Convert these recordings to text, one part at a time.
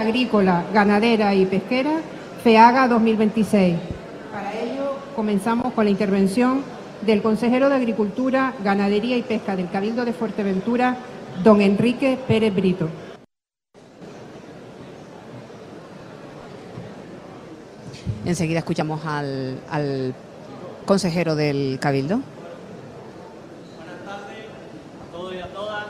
Agrícola, Ganadera y Pesquera, FEAGA 2026. Para ello, comenzamos con la intervención del consejero de Agricultura, Ganadería y Pesca del Cabildo de Fuerteventura, don Enrique Pérez Brito. Enseguida escuchamos al consejero del Cabildo. Buenas tardes a todos y a todas.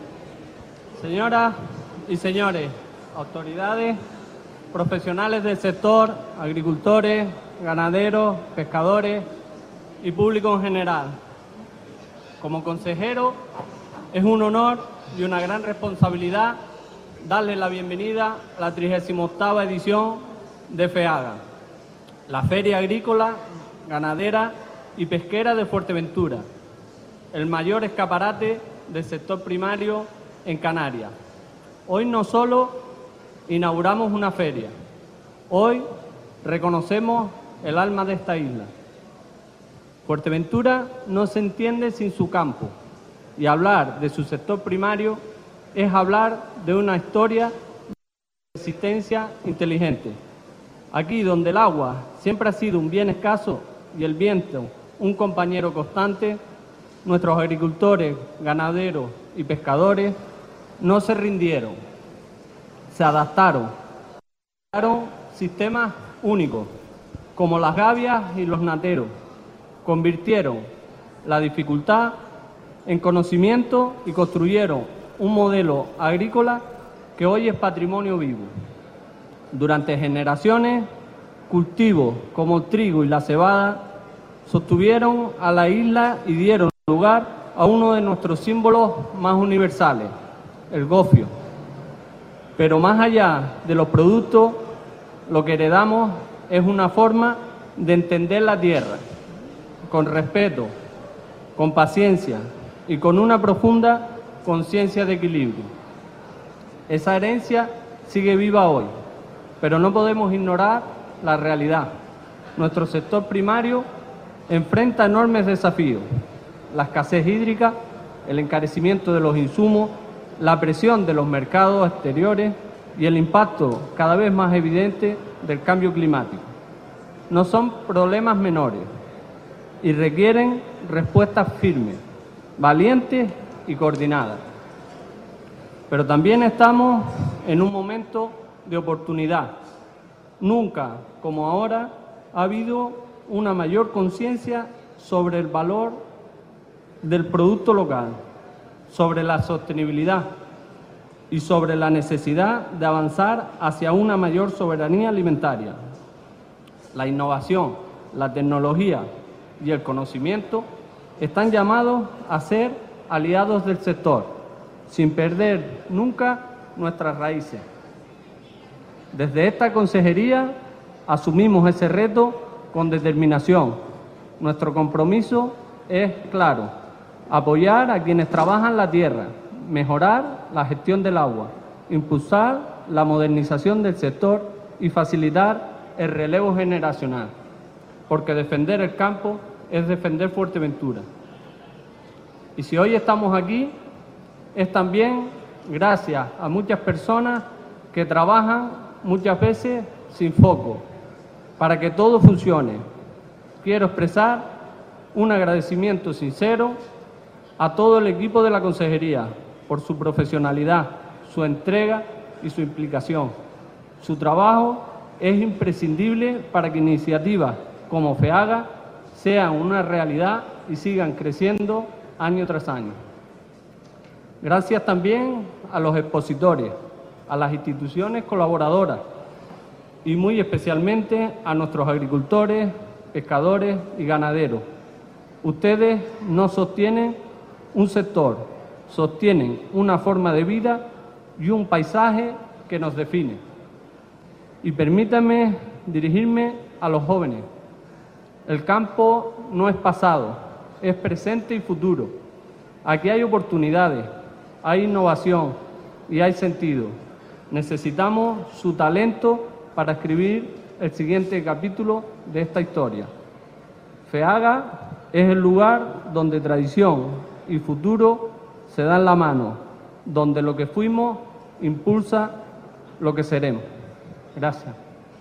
Señoras y señores, autoridades, profesionales del sector, agricultores, ganaderos, pescadores y público en general. Como consejero, es un honor y una gran responsabilidad darles la bienvenida a la 38ª edición de FEAGA, la Feria Agrícola, Ganadera y Pesquera de Fuerteventura, el mayor escaparate del sector primario en Canarias. Hoy no solo inauguramos una feria, hoy reconocemos el alma de esta isla. Fuerteventura no se entiende sin su campo, y hablar de su sector primario es hablar de una historia de existencia inteligente. Aquí donde el agua siempre ha sido un bien escaso y el viento un compañero constante, nuestros agricultores, ganaderos y pescadores no se rindieron, se adaptaron, crearon sistemas únicos, como las gavias y los nateros, convirtieron la dificultad en conocimiento y construyeron un modelo agrícola que hoy es patrimonio vivo. Durante generaciones, cultivos como el trigo y la cebada sostuvieron a la isla y dieron lugar a uno de nuestros símbolos más universales, el gofio. Pero más allá de los productos, lo que heredamos es una forma de entender la tierra, con respeto, con paciencia y con una profunda conciencia de equilibrio. Esa herencia sigue viva hoy, pero no podemos ignorar la realidad. Nuestro sector primario enfrenta enormes desafíos: la escasez hídrica, el encarecimiento de los insumos, la presión de los mercados exteriores y el impacto cada vez más evidente del cambio climático. No son problemas menores y requieren respuestas firmes, valientes y coordinadas. Pero también estamos en un momento de oportunidad. Nunca, como ahora, ha habido una mayor conciencia sobre el valor del producto local, sobre la sostenibilidad y sobre la necesidad de avanzar hacia una mayor soberanía alimentaria. La innovación, la tecnología y el conocimiento están llamados a ser aliados del sector, sin perder nunca nuestras raíces. Desde esta consejería asumimos ese reto con determinación. Nuestro compromiso es claro: apoyar a quienes trabajan la tierra, mejorar la gestión del agua, impulsar la modernización del sector y facilitar el relevo generacional, porque defender el campo es defender Fuerteventura. Y si hoy estamos aquí, es también gracias a muchas personas que trabajan muchas veces sin foco para que todo funcione. Quiero expresar un agradecimiento sincero a todo el equipo de la consejería por su profesionalidad, su entrega y su implicación. Su trabajo es imprescindible para que iniciativas como FEAGA sean una realidad y sigan creciendo año tras año. Gracias también a los expositores, a las instituciones colaboradoras y muy especialmente a nuestros agricultores, pescadores y ganaderos. Ustedes no sostienen un sector, sostienen una forma de vida y un paisaje que nos define. Y permítanme dirigirme a los jóvenes. El campo no es pasado, es presente y futuro. Aquí hay oportunidades, hay innovación y hay sentido. Necesitamos su talento para escribir el siguiente capítulo de esta historia. FEAGA es el lugar donde tradición y futuro se dan la mano, donde lo que fuimos impulsa lo que seremos. Gracias.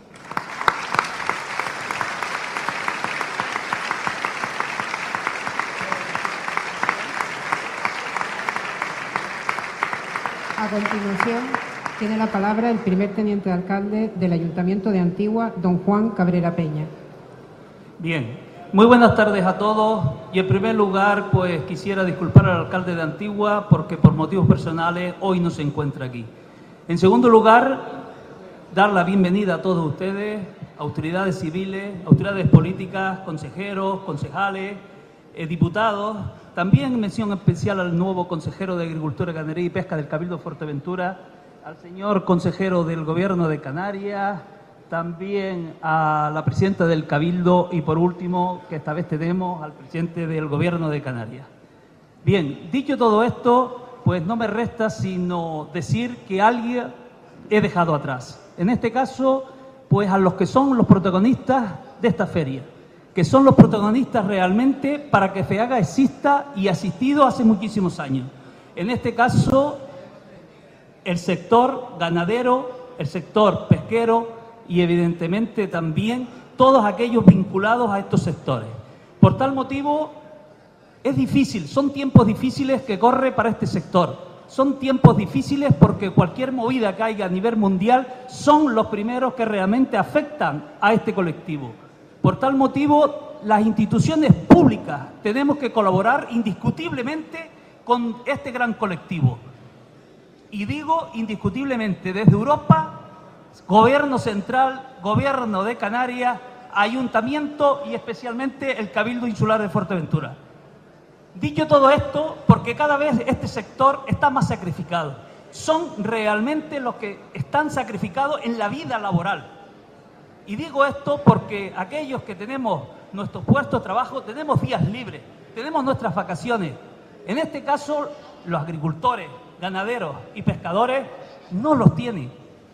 A continuación, tiene la palabra el primer teniente de alcalde del Ayuntamiento de Antigua, don Juan Cabrera Peña. Bien, muy buenas tardes a todos y en primer lugar pues quisiera disculpar al alcalde de Antigua porque por motivos personales hoy no se encuentra aquí. En segundo lugar, dar la bienvenida a todos ustedes, autoridades civiles, autoridades políticas, consejeros, concejales, diputados. También mención especial al nuevo consejero de Agricultura, Ganadería y Pesca del Cabildo de Fuerteventura, al señor consejero del Gobierno de Canarias, también a la presidenta del Cabildo y por último, que esta vez tenemos al presidente del Gobierno de Canarias. Bien, dicho todo esto, pues no me resta sino decir que alguien he dejado atrás. En este caso, pues a los que son los protagonistas de esta feria, que son los protagonistas realmente para que FEAGA exista y ha existido hace muchísimos años. En este caso, el sector ganadero, el sector pesquero y evidentemente también todos aquellos vinculados a estos sectores. Por tal motivo, es difícil, son tiempos difíciles que corre para este sector. Son tiempos difíciles porque cualquier movida que haya a nivel mundial son los primeros que realmente afectan a este colectivo. Por tal motivo, las instituciones públicas tenemos que colaborar indiscutiblemente con este gran colectivo. Y digo indiscutiblemente desde Europa, Gobierno Central, Gobierno de Canarias, Ayuntamiento y especialmente el Cabildo Insular de Fuerteventura. Dicho todo esto, porque cada vez este sector está más sacrificado. Son realmente los que están sacrificados en la vida laboral. Y digo esto porque aquellos que tenemos nuestros puestos de trabajo, tenemos días libres, tenemos nuestras vacaciones. En este caso, los agricultores, ganaderos y pescadores no los tienen.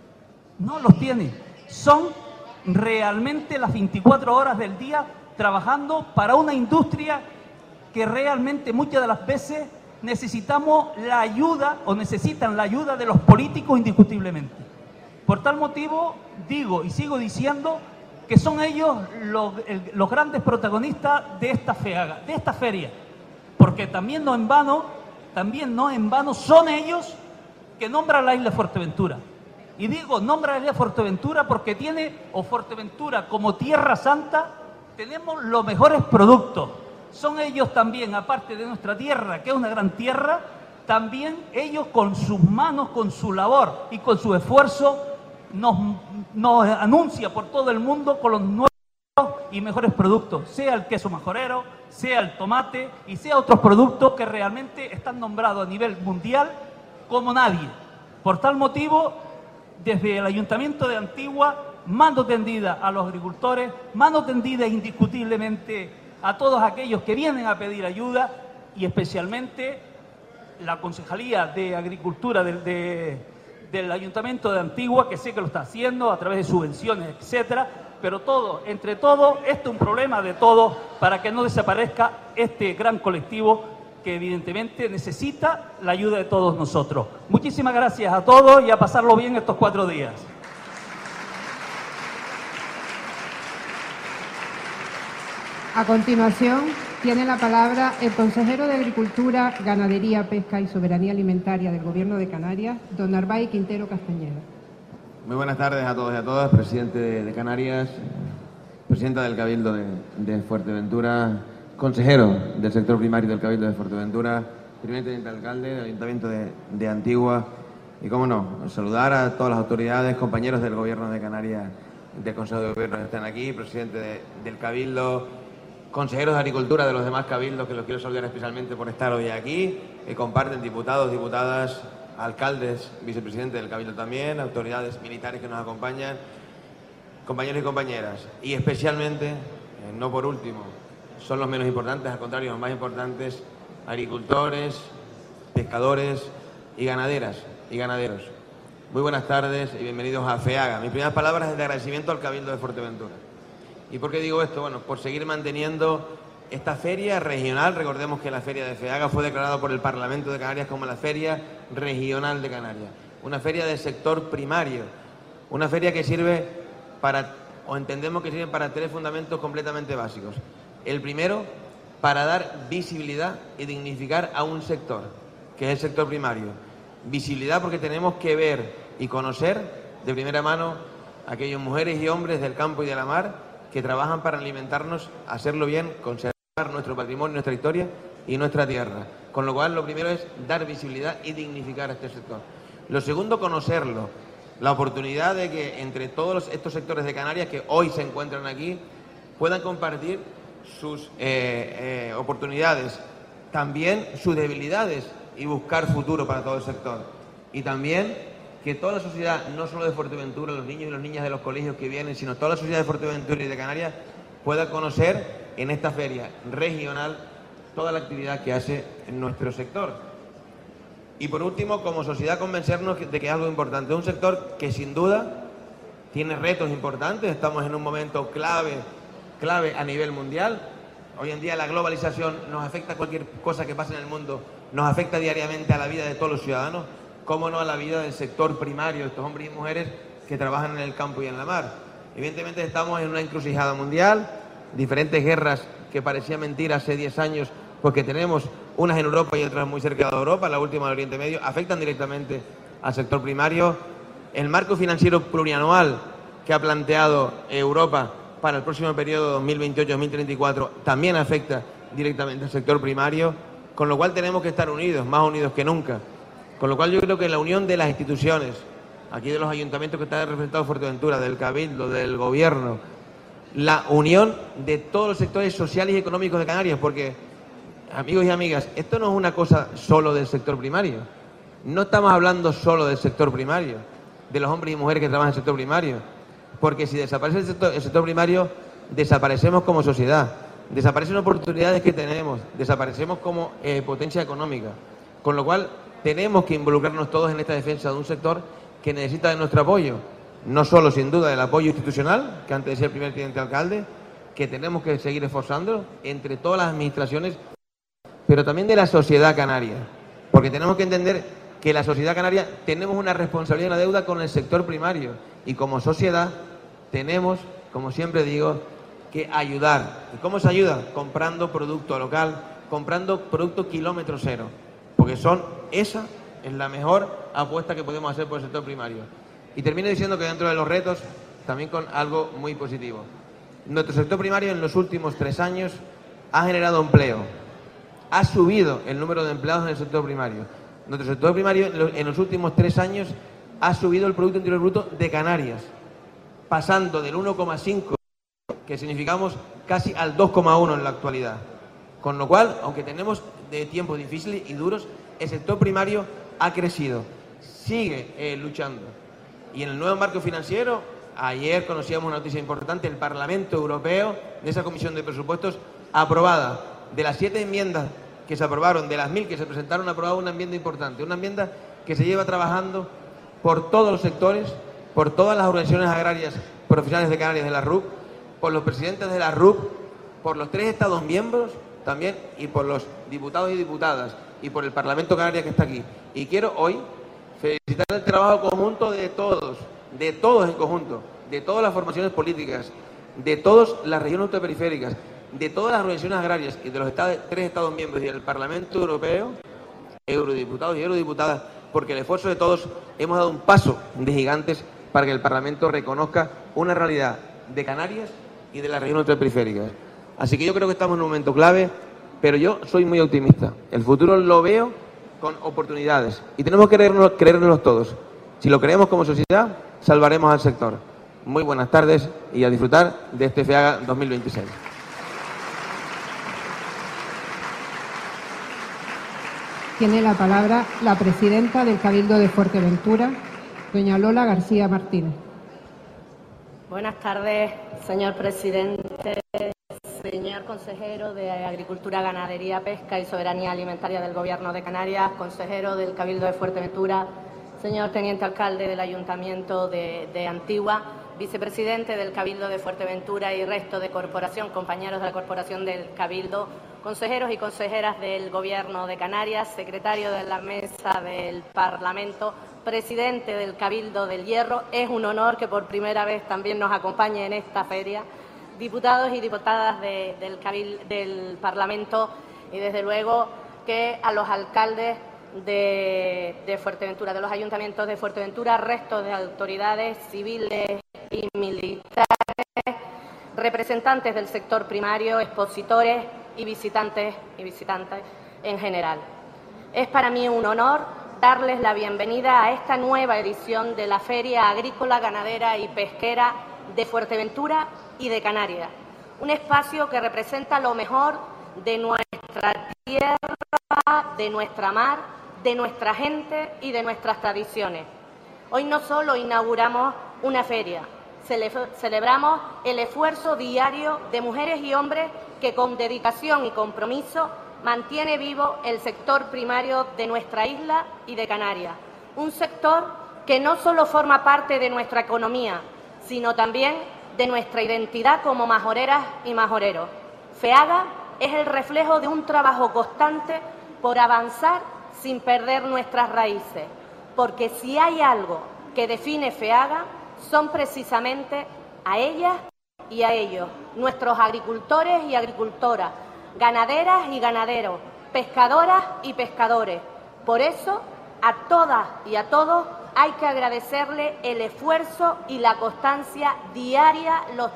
No los tienen. Son realmente las 24 horas del día trabajando para una industria que realmente muchas de las veces necesitamos la ayuda o necesitan la ayuda de los políticos indiscutiblemente. Por tal motivo, digo y sigo diciendo que son ellos los grandes protagonistas de esta FEAGA, de esta feria, porque también no en vano son ellos que nombran la isla Fuerteventura. Y digo, nombra la isla Fuerteventura porque Fuerteventura como Tierra Santa, tenemos los mejores productos. Son ellos también, aparte de nuestra tierra, que es una gran tierra, también ellos con sus manos, con su labor y con su esfuerzo, nos anuncia por todo el mundo con los nuevos y mejores productos, sea el queso majorero, sea el tomate y sea otros productos que realmente están nombrados a nivel mundial como nadie. Por tal motivo, desde el Ayuntamiento de Antigua, mano tendida a los agricultores, mano tendida indiscutiblemente a todos aquellos que vienen a pedir ayuda y especialmente la Concejalía de Agricultura del Ayuntamiento de Antigua, que sé que lo está haciendo a través de subvenciones, etcétera, pero todo, entre todos, este es un problema de todos para que no desaparezca este gran colectivo que evidentemente necesita la ayuda de todos nosotros. Muchísimas gracias a todos y a pasarlo bien estos 4 días. A continuación, tiene la palabra el consejero de Agricultura, Ganadería, Pesca y Soberanía Alimentaria del Gobierno de Canarias, don Narváez Quintero Castañeda. Muy buenas tardes a todos y a todas, presidente de Canarias, presidenta del Cabildo de Fuerteventura, consejero del sector primario del Cabildo de Fuerteventura, primer teniente alcalde del Ayuntamiento de Antigua y, cómo no, saludar a todas las autoridades, compañeros del Gobierno de Canarias, del Consejo de Gobierno que están aquí, presidente del Cabildo, consejeros de Agricultura de los demás cabildos, que los quiero saludar especialmente por estar hoy aquí, que comparten diputados, diputadas, alcaldes, vicepresidente del Cabildo también, autoridades militares que nos acompañan, compañeros y compañeras, y especialmente, no por último, son los menos importantes, al contrario, los más importantes, agricultores, pescadores y ganaderas y ganaderos. Muy buenas tardes y bienvenidos a FEAGA. Mis primeras palabras es de agradecimiento al Cabildo de Fuerteventura. ¿Y por qué digo esto? Bueno, por seguir manteniendo esta feria regional. Recordemos que la feria de FEAGA fue declarada por el Parlamento de Canarias como la Feria Regional de Canarias. Una feria del sector primario, Una feria que sirve para, o entendemos que sirve para tres fundamentos completamente básicos. El primero, para dar visibilidad y dignificar a un sector, que es el sector primario. Visibilidad porque tenemos que ver y conocer de primera mano a aquellas mujeres y hombres del campo y de la mar que trabajan para alimentarnos, hacerlo bien, conservar nuestro patrimonio, nuestra historia y nuestra tierra. Con lo cual, lo primero es dar visibilidad y dignificar a este sector. Lo segundo, conocerlo. La oportunidad de que entre todos estos sectores de Canarias que hoy se encuentran aquí puedan compartir sus oportunidades, también sus debilidades y buscar futuro para todo el sector. Y también que toda la sociedad, no solo de Fuerteventura, los niños y las niñas de los colegios que vienen, sino toda la sociedad de Fuerteventura y de Canarias pueda conocer en esta feria regional toda la actividad que hace en nuestro sector. Y por último, como sociedad, convencernos de que es algo importante. Es un sector que sin duda tiene retos importantes. Estamos en un momento clave a nivel mundial. Hoy en día la globalización nos afecta, cualquier cosa que pase en el mundo nos afecta diariamente a la vida de todos los ciudadanos, cómo no a la vida del sector primario, estos hombres y mujeres que trabajan en el campo y en la mar. Evidentemente estamos en una encrucijada mundial, diferentes guerras que parecía mentira hace 10 años, porque tenemos unas en Europa y otras muy cerca de Europa, la última del Oriente Medio, afectan directamente al sector primario. El marco financiero plurianual que ha planteado Europa para el próximo periodo 2028-2034 también afecta directamente al sector primario, con lo cual tenemos que estar unidos, más unidos que nunca. Con lo cual yo creo que la unión de las instituciones, aquí de los ayuntamientos que están representados en Fuerteventura, del Cabildo, del Gobierno, la unión de todos los sectores sociales y económicos de Canarias, porque, amigos y amigas, esto no es una cosa solo del sector primario. No estamos hablando solo del sector primario, de los hombres y mujeres que trabajan en el sector primario, porque si desaparece el sector primario, desaparecemos como sociedad, desaparecen oportunidades que tenemos, desaparecemos como potencia económica, con lo cual tenemos que involucrarnos todos en esta defensa de un sector que necesita de nuestro apoyo, no solo sin duda del apoyo institucional, que antes decía el primer teniente alcalde, que tenemos que seguir esforzando entre todas las administraciones, pero también de la sociedad canaria, porque tenemos que entender que la sociedad canaria tenemos una responsabilidad y una deuda con el sector primario, y como sociedad tenemos, como siempre digo, que ayudar. ¿Y cómo se ayuda? Comprando producto local, comprando producto kilómetro cero, porque esa es la mejor apuesta que podemos hacer por el sector primario. Y termino diciendo que dentro de los retos, también con algo muy positivo. Nuestro sector primario en los últimos 3 años ha generado empleo, ha subido el número de empleados en el sector primario. Nuestro sector primario en los últimos 3 años ha subido el Producto Interior Bruto de Canarias, pasando del 1,5, que significamos, casi al 2,1 en la actualidad. Con lo cual, aunque tenemos de tiempos difíciles y duros, el sector primario ha crecido, sigue luchando. Y en el nuevo marco financiero, ayer conocíamos una noticia importante, el Parlamento Europeo, de esa Comisión de Presupuestos, aprobada, de las 7 enmiendas que se aprobaron, de las 1000 que se presentaron, aprobada una enmienda importante, una enmienda que se lleva trabajando por todos los sectores, por todas las organizaciones agrarias profesionales de Canarias de la RUP, por los presidentes de la RUP, por los 3 Estados miembros también, y por los diputados y diputadas, y por el Parlamento Canario que está aquí. Y quiero hoy felicitar el trabajo conjunto de todos en conjunto, de todas las formaciones políticas, de todas las regiones ultraperiféricas, de todas las organizaciones agrarias y de los 3 Estados miembros y del Parlamento Europeo, eurodiputados y eurodiputadas, porque el esfuerzo de todos hemos dado un paso de gigantes para que el Parlamento reconozca una realidad de Canarias y de las regiones ultraperiféricas. Así que yo creo que estamos en un momento clave, pero yo soy muy optimista. El futuro lo veo con oportunidades y tenemos que creérnoslo todos. Si lo creemos como sociedad, salvaremos al sector. Muy buenas tardes y a disfrutar de este FEAGA 2026. Tiene la palabra la presidenta del Cabildo de Fuerteventura, doña Lola García Martínez. Buenas tardes, señor presidente, señor consejero de Agricultura, Ganadería, Pesca y Soberanía Alimentaria del Gobierno de Canarias, consejero del Cabildo de Fuerteventura, señor teniente alcalde del Ayuntamiento de Antigua, vicepresidente del Cabildo de Fuerteventura y resto de corporación, compañeros de la corporación del Cabildo, consejeros y consejeras del Gobierno de Canarias, secretario de la Mesa del Parlamento, presidente del Cabildo del Hierro. Es un honor que por primera vez también nos acompañe en esta feria, diputados y diputadas del Parlamento y, desde luego, que a los alcaldes de Fuerteventura, de los ayuntamientos de Fuerteventura, resto de autoridades civiles y militares, representantes del sector primario, expositores y visitantes en general. Es para mí un honor darles la bienvenida a esta nueva edición de la Feria Agrícola, Ganadera y Pesquera de Fuerteventura y de Canarias, un espacio que representa lo mejor de nuestra tierra, de nuestra mar, de nuestra gente y de nuestras tradiciones. Hoy no solo inauguramos una feria, celebramos el esfuerzo diario de mujeres y hombres que con dedicación y compromiso mantiene vivo el sector primario de nuestra isla y de Canarias. Un sector que no solo forma parte de nuestra economía, sino también de nuestra identidad como majoreras y majoreros. FEAGA es el reflejo de un trabajo constante por avanzar sin perder nuestras raíces, porque si hay algo que define FEAGA son precisamente a ellas y a ellos, nuestros agricultores y agricultoras, ganaderas y ganaderos, pescadoras y pescadores. Por eso, a todas y a todos hay que agradecerle el esfuerzo y la constancia diaria, los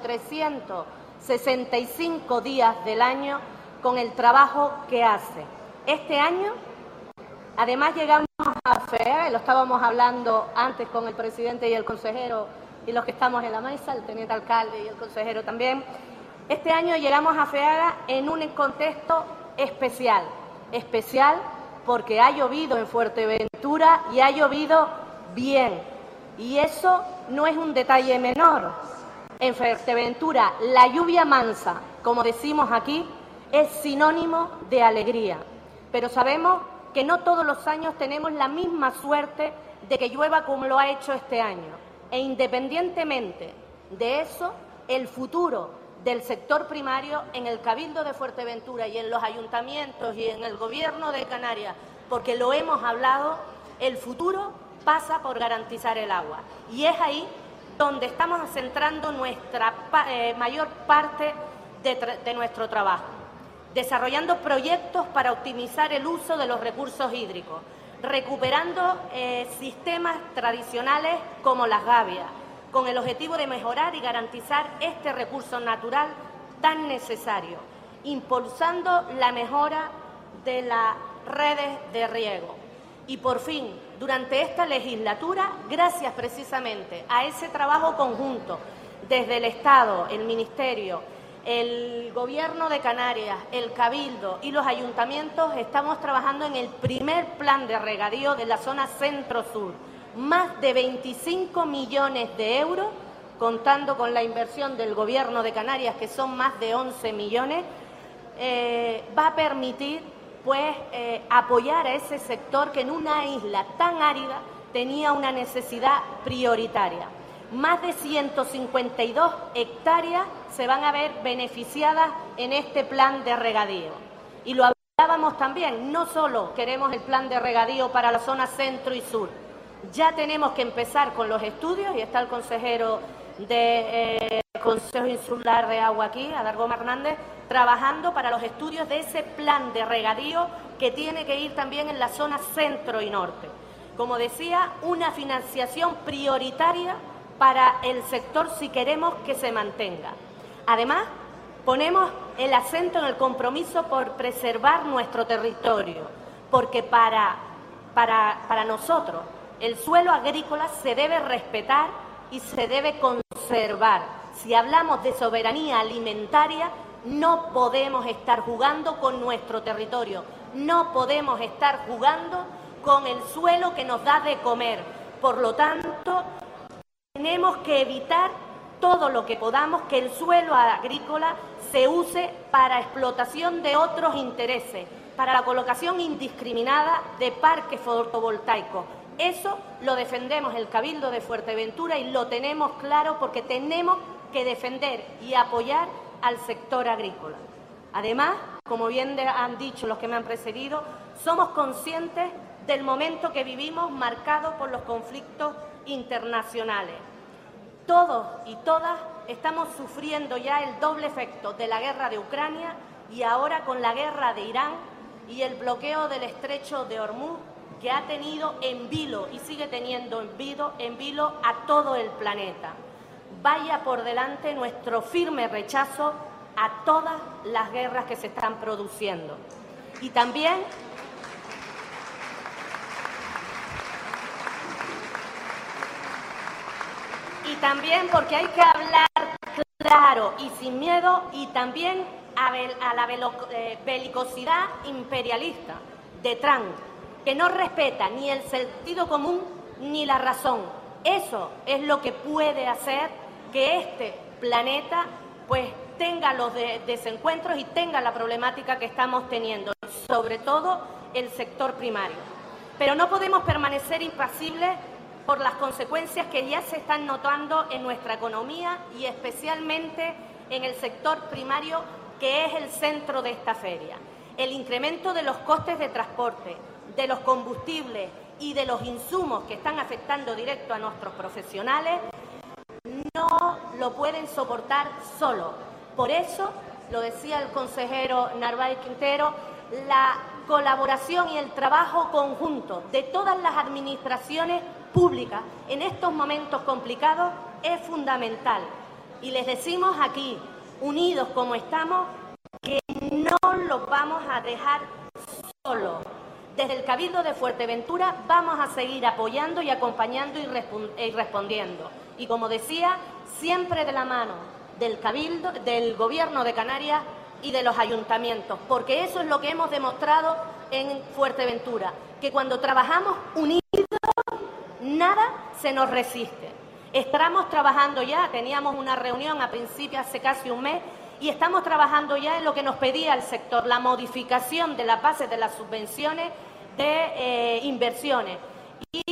365 días del año, con el trabajo que hace. Este año, además, llegamos a FEAGA, lo estábamos hablando antes con el presidente y el consejero y los que estamos en la mesa, el teniente alcalde y el consejero también. Este año llegamos a FEAGA en un contexto especial porque ha llovido en Fuerteventura y ha llovido bien. Y eso no es un detalle menor. En Fuerteventura, la lluvia mansa, como decimos aquí, es sinónimo de alegría. Pero sabemos que no todos los años tenemos la misma suerte de que llueva como lo ha hecho este año. E independientemente de eso, el futuro del sector primario en el Cabildo de Fuerteventura y en los ayuntamientos y en el Gobierno de Canarias, porque lo hemos hablado, el futuro pasa por garantizar el agua. Y es ahí donde estamos centrando nuestra mayor parte de nuestro trabajo, desarrollando proyectos para optimizar el uso de los recursos hídricos, recuperando sistemas tradicionales como las gavias, con el objetivo de mejorar y garantizar este recurso natural tan necesario, impulsando la mejora de las redes de riego. Y por fin, durante esta legislatura, gracias precisamente a ese trabajo conjunto desde el Estado, el Ministerio, el Gobierno de Canarias, el Cabildo y los ayuntamientos, estamos trabajando en el primer plan de regadío de la zona centro-sur. Más de 25 millones de euros, contando con la inversión del Gobierno de Canarias, que son más de 11 millones, va a permitir apoyar a ese sector que en una isla tan árida tenía una necesidad prioritaria. Más de 152 hectáreas se van a ver beneficiadas en este plan de regadío. Y lo hablábamos también, no solo queremos el plan de regadío para la zona centro y sur, ya tenemos que empezar con los estudios, y está el consejero del Consejo Insular de Agua aquí, Adar Gómez Hernández, trabajando para los estudios de ese plan de regadío que tiene que ir también en la zona centro y norte. Como decía, una financiación prioritaria para el sector si queremos que se mantenga. Además, ponemos el acento en el compromiso por preservar nuestro territorio, porque para nosotros el suelo agrícola se debe respetar y se debe conservar. Si hablamos de soberanía alimentaria, no podemos estar jugando con nuestro territorio, no podemos estar jugando con el suelo que nos da de comer. Por lo tanto, tenemos que evitar todo lo que podamos que el suelo agrícola se use para explotación de otros intereses, para la colocación indiscriminada de parques fotovoltaicos. Eso lo defendemos el Cabildo de Fuerteventura y lo tenemos claro porque tenemos que defender y apoyar al sector agrícola. Además, como bien han dicho los que me han precedido, somos conscientes del momento que vivimos marcado por los conflictos internacionales. Todos y todas estamos sufriendo ya el doble efecto de la guerra de Ucrania y ahora con la guerra de Irán y el bloqueo del estrecho de Hormuz, que ha tenido en vilo y sigue teniendo en vilo a todo el planeta. Vaya por delante nuestro firme rechazo a todas las guerras que se están produciendo. Y también porque hay que hablar claro y sin miedo, y también a la belicosidad imperialista de Trump, que no respeta ni el sentido común ni la razón. Eso es lo que puede hacer que este planeta pues tenga los desencuentros y tenga la problemática que estamos teniendo, sobre todo el sector primario. Pero no podemos permanecer impasibles por las consecuencias que ya se están notando en nuestra economía y especialmente en el sector primario, que es el centro de esta feria. El incremento de los costes de transporte, de los combustibles y de los insumos que están afectando directo a nuestros profesionales no lo pueden soportar solo. Por eso, lo decía el consejero Narváez Quintero, la colaboración y el trabajo conjunto de todas las administraciones públicas en estos momentos complicados es fundamental. Y les decimos aquí, unidos como estamos, que no los vamos a dejar solos. Desde el Cabildo de Fuerteventura vamos a seguir apoyando y acompañando y respondiendo. Y como decía, siempre de la mano del Cabildo, del Gobierno de Canarias y de los ayuntamientos, porque eso es lo que hemos demostrado en Fuerteventura, que cuando trabajamos unidos, nada se nos resiste. Estamos trabajando ya, teníamos una reunión a principios, hace casi un mes, y estamos trabajando ya en lo que nos pedía el sector, la modificación de las bases de las subvenciones de inversiones, y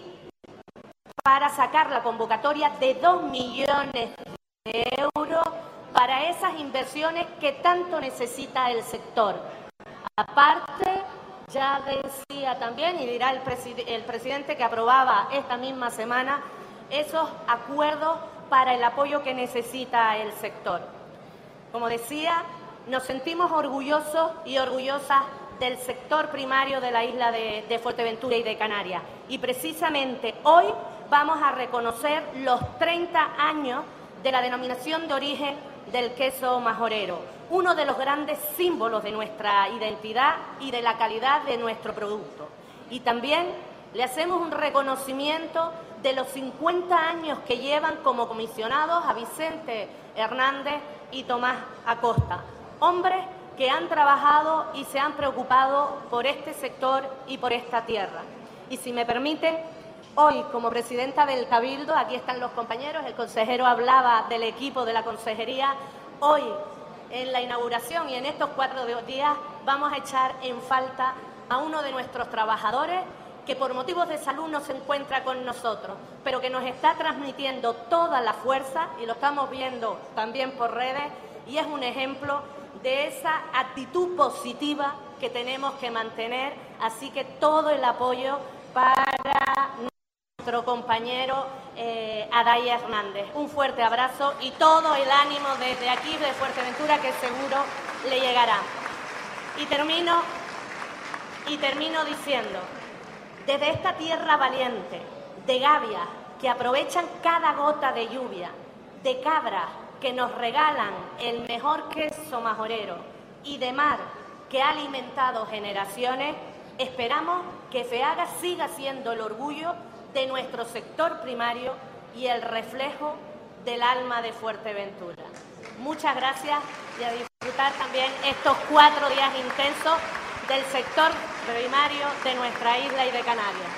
para sacar la convocatoria de 2 millones de euros para esas inversiones que tanto necesita el sector. Aparte, ya decía también, y dirá el presidente que aprobaba esta misma semana, esos acuerdos para el apoyo que necesita el sector. Como decía, nos sentimos orgullosos y orgullosas del sector primario de la isla de Fuerteventura y de Canarias. Y precisamente hoy vamos a reconocer los 30 años de la denominación de origen del queso majorero, uno de los grandes símbolos de nuestra identidad y de la calidad de nuestro producto. Y también le hacemos un reconocimiento de los 50 años que llevan como comisionados a Vicente Hernández y Tomás Acosta, hombres que han trabajado y se han preocupado por este sector y por esta tierra. Y si me permiten, hoy como presidenta del Cabildo, aquí están los compañeros, el consejero hablaba del equipo de la consejería, hoy en la inauguración y en estos 4 días vamos a echar en falta a uno de nuestros trabajadores que por motivos de salud no se encuentra con nosotros, pero que nos está transmitiendo toda la fuerza, y lo estamos viendo también por redes, y es un ejemplo de esa actitud positiva que tenemos que mantener. Así que todo el apoyo para nuestro compañero Adaya Hernández. Un fuerte abrazo y todo el ánimo desde aquí, de Fuerteventura, que seguro le llegará. Y termino diciendo, desde esta tierra valiente, de gavias que aprovechan cada gota de lluvia, de cabras que nos regalan el mejor queso majorero y de mar que ha alimentado generaciones, esperamos que FEAGA siga siendo el orgullo de nuestro sector primario y el reflejo del alma de Fuerteventura. Muchas gracias y a disfrutar también estos 4 días intensos del sector primario de nuestra isla y de Canarias.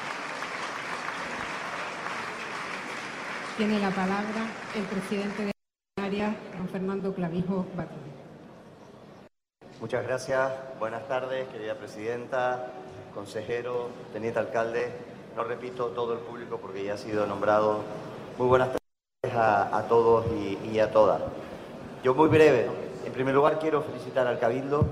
Tiene la palabra el presidente de Canarias, don Fernando Clavijo Batlle. Muchas gracias. Buenas tardes, querida presidenta, consejero, teniente alcalde. No repito todo el público porque ya ha sido nombrado. Muy buenas tardes a todos y a todas. Yo muy breve. En primer lugar quiero felicitar al Cabildo.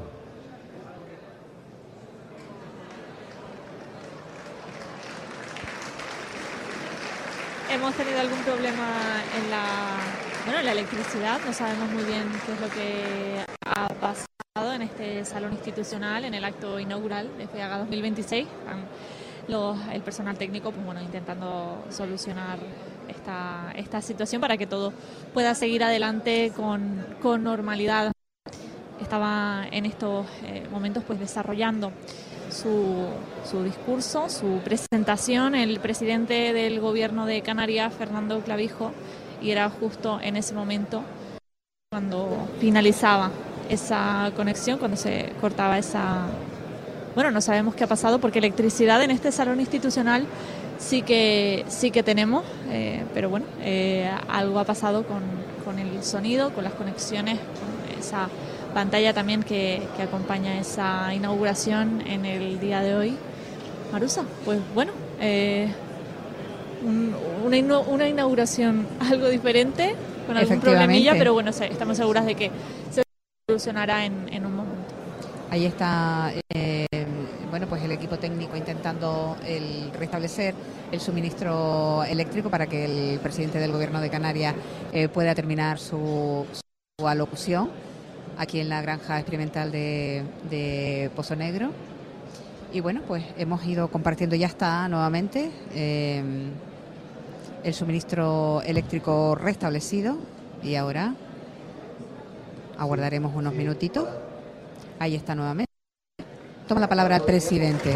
Hemos tenido algún problema en la electricidad, no sabemos muy bien qué es lo que ha pasado en este salón institucional, en el acto inaugural de FEAGA 2026. El personal técnico intentando solucionar esta situación para que todo pueda seguir adelante con normalidad. Estaba en estos momentos desarrollando su discurso, su presentación, el presidente del Gobierno de Canarias, Fernando Clavijo, y era justo en ese momento cuando finalizaba esa conexión, cuando se cortaba esa... Bueno, no sabemos qué ha pasado porque electricidad en este salón institucional sí que tenemos, pero bueno, algo ha pasado con el sonido, con las conexiones, con esa pantalla también que acompaña esa inauguración en el día de hoy. Marusa, pues bueno, una inauguración algo diferente, con algún problemilla, pero bueno, estamos seguras de que se solucionará en un momento. Ahí está, pues el equipo técnico intentando restablecer el suministro eléctrico para que el presidente del Gobierno de Canarias pueda terminar su alocución aquí en la granja experimental de Pozo Negro. Y bueno, pues hemos ido compartiendo, ya está nuevamente el suministro eléctrico restablecido, y ahora aguardaremos unos minutitos. Ahí está nuevamente. Toma la palabra el presidente.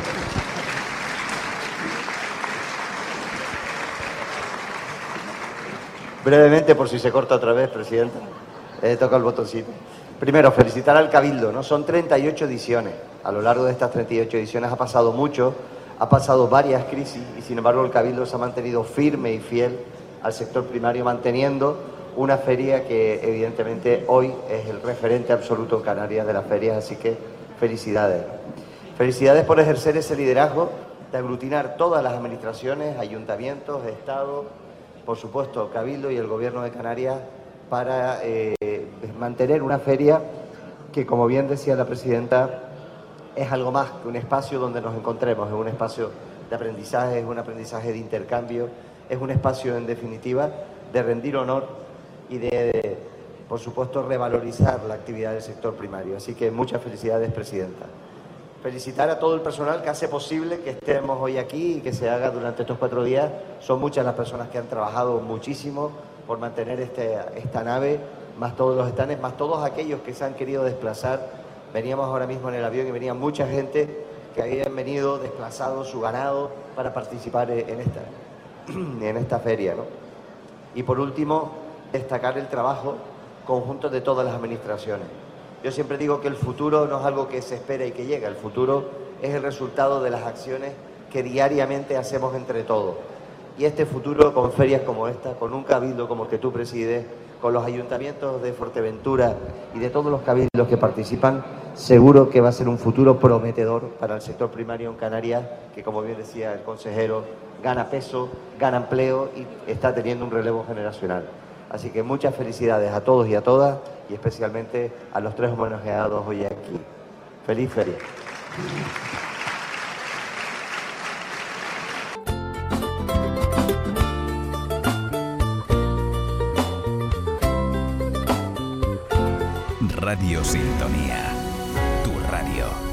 Brevemente, por si se corta otra vez, presidenta. Toca el botoncito. Primero, felicitar al Cabildo, ¿no? Son 38 ediciones. A lo largo de estas 38 ediciones ha pasado mucho, ha pasado varias crisis y sin embargo el Cabildo se ha mantenido firme y fiel al sector primario, manteniendo una feria que evidentemente hoy es el referente absoluto en Canarias de las ferias, así que felicidades. Felicidades por ejercer ese liderazgo de aglutinar todas las administraciones, ayuntamientos, Estado, por supuesto Cabildo y el Gobierno de Canarias, para mantener una feria que, como bien decía la presidenta, es algo más que un espacio donde nos encontremos, es un espacio de aprendizaje, es un aprendizaje de intercambio, es un espacio, en definitiva, de rendir honor y de, por supuesto, revalorizar la actividad del sector primario. Así que muchas felicidades, presidenta. Felicitar a todo el personal que hace posible que estemos hoy aquí y que se haga durante estos 4 días. Son muchas las personas que han trabajado muchísimo por mantener esta nave, más todos los estanes, más todos aquellos que se han querido desplazar. Veníamos ahora mismo en el avión y venía mucha gente que habían venido desplazado su ganado para participar en esta feria, ¿no? Y por último, destacar el trabajo conjunto de todas las administraciones. Yo siempre digo que el futuro no es algo que se espera y que llega, el futuro es el resultado de las acciones que diariamente hacemos entre todos. Y este futuro, con ferias como esta, con un cabildo como el que tú presides, con los ayuntamientos de Fuerteventura y de todos los cabildos que participan, seguro que va a ser un futuro prometedor para el sector primario en Canarias, que, como bien decía el consejero, gana peso, gana empleo y está teniendo un relevo generacional. Así que muchas felicidades a todos y a todas, y especialmente a los 3 homenajeados hoy aquí. ¡Feliz feria! Radio Sintonía, tu radio.